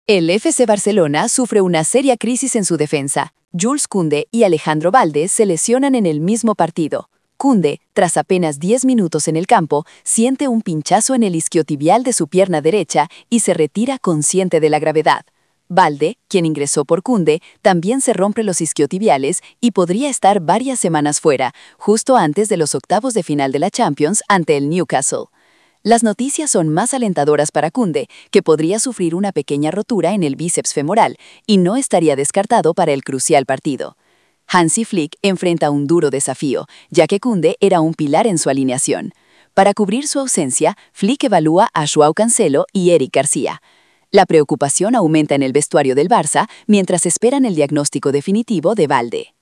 El FC Barcelona sufre una seria crisis en su defensa. Jules Koundé y Alejandro Balde se lesionan en el mismo partido. Koundé, tras apenas 10 minutos en el campo, siente un pinchazo en el isquiotibial de su pierna derecha y se retira consciente de la gravedad. Balde, quien ingresó por Koundé, también se rompe los isquiotibiales y podría estar varias semanas fuera, justo antes de los octavos de final de la Champions ante el Newcastle. Las noticias son más alentadoras para Koundé, que podría sufrir una pequeña rotura en el bíceps femoral y no estaría descartado para el crucial partido. Hansi Flick enfrenta un duro desafío, ya que Koundé era un pilar en su alineación. Para cubrir su ausencia, Flick evalúa a Joao Cancelo y Eric García. La preocupación aumenta en el vestuario del Barça mientras esperan el diagnóstico definitivo de Balde.